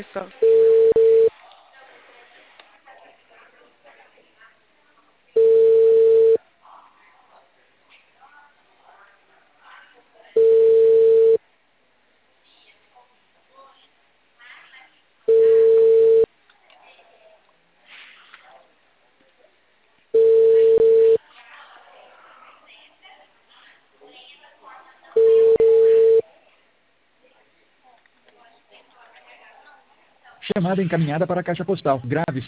Só. Chamada encaminhada para a caixa postal. Grave